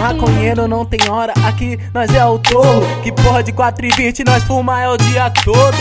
maconheiro não tem hora, aqui nós é o touro. Que porra de 4h20 nós fuma é o dia todo.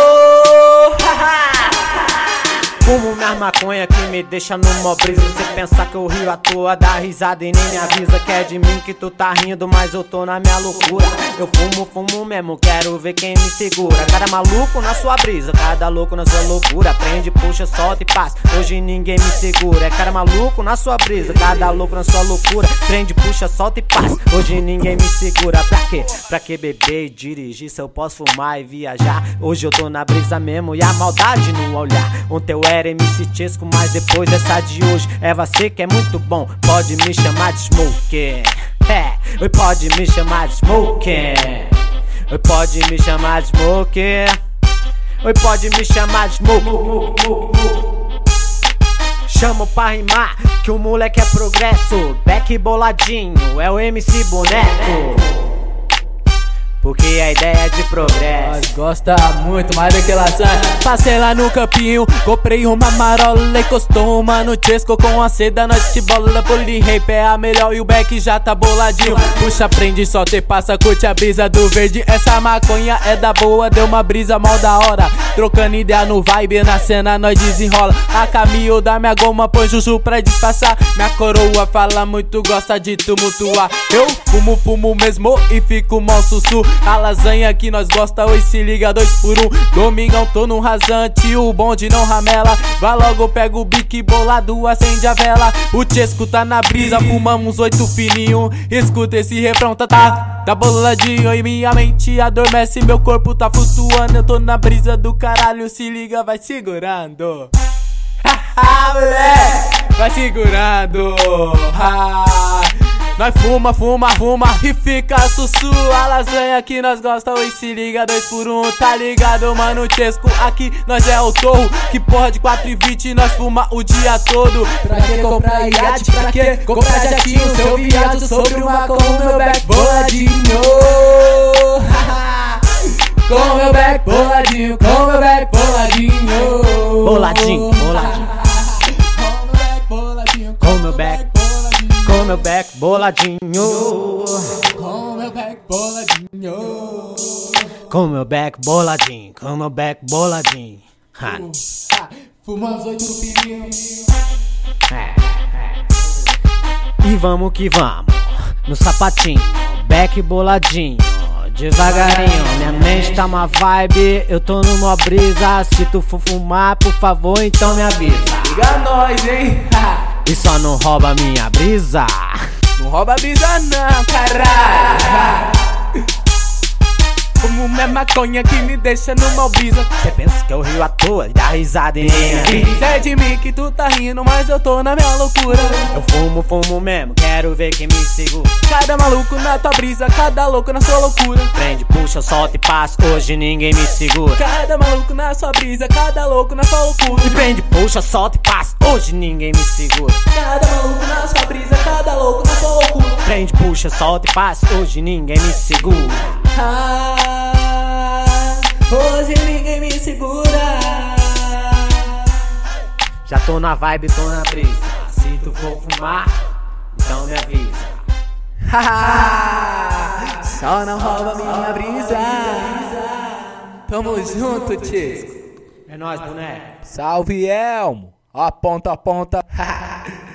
Fumo minhas maconha que me deixa no mó brisa. Você pensa que eu rio à toa, dá risada e nem me avisa que é de mim que tu tá rindo, mas eu tô na minha loucura. Eu fumo mesmo, quero ver quem me segura. Cada maluco na sua brisa, cada louco na sua loucura. Prende, puxa, solta e passa, hoje ninguém me segura. É cada maluco na sua brisa, cada louco na sua loucura. Prende, puxa, solta e passa, hoje ninguém me segura. Pra quê? Pra que beber e dirigir se eu posso fumar e viajar? Hoje eu tô na brisa mesmo e a maldade no olhar. Ontem eu era MC Chesco, mas depois dessa de hoje é você que é muito bom. Pode me chamar de Smoke, oi, pode me chamar de Smoke. Oi, pode me chamar de Smoke. Oi, pode me chamar de Smoke. Chamo pra rimar que o moleque é progresso. Beck boladinho, é o MC boneco. Porque a ideia é de progresso. Nós gosta muito mais daquela lasanha. Passei lá no campinho, comprei uma marola e costou uma no Chesco com a seda. Nós te bola, Polihape é a melhor e o Beck já tá boladinho. Puxa, prende, solta e passa, curte a brisa do verde. Essa maconha é da boa, deu uma brisa mal da hora. Trocando ideia no vibe, na cena nós desenrola. A caminho da minha goma, põe juju pra disfarçar. Minha coroa fala muito, gosta de tumultuar. Eu fumo mesmo e fico mal sussu. A lasanha que nós gosta, oi, se liga 2x1. Domingão tô no rasante, o bonde não ramela. Vai logo, pega o bique bolado, acende a vela. O Chesco tá na brisa, fumamos 8 fininho. Escuta esse refrão, tá boladinho e minha mente adormece, meu corpo tá flutuando. Eu tô na brisa do caralho, se liga, vai segurando. Haha, moleque, vai segurando. Nós fuma e fica sussu. A lasanha que nós gosta, oi, se liga 2x1. Tá ligado, mano, Chesco, aqui nós é o touro. Que porra de 4h20 nós fuma o dia todo. Pra que comprar iate, pra que comprar jatinho? Seu viado sobre uma com o meu back boladinho. Com meu back boladinho, com meu back boladinho. Boladinho. Com meu back boladinho. Com meu back boladinho. Com meu back boladinho. Com meu back boladinho. Com meu back boladinho. Fumamos 8 fininhos. E vamos que vamos, no sapatinho, back boladinho, devagarinho. Minha mente tá uma vibe, eu tô numa brisa. Se tu for fumar, por favor, então me avisa. Liga nós, hein? E só não rouba minha brisa. Não rouba brisa não, caralho. Fumo minha maconha que me deixa numa brisa. Cê pensa que eu rio à toa e dá risada em mim. É de mim que tu tá rindo, mas eu tô na minha loucura. Eu fumo mesmo, quero ver quem me segura. Cada maluco na tua brisa, cada louco na sua loucura. Prende, puxa, solta e passa, hoje ninguém me segura. Cada maluco na sua brisa, cada louco na sua loucura. E prende, puxa, solta e passa, hoje ninguém me segura. Cada maluco na sua brisa, cada louco na sua loucura. Prende, puxa, solta e passa, hoje ninguém me segura. Hoje ninguém me segura. Já tô na vibe, tô na brisa. Se tu for fumar, então me avisa. Só não rouba minha brisa. Tamo junto, Chesco. É nóis, boneco. Salve, Elmo. Aponta.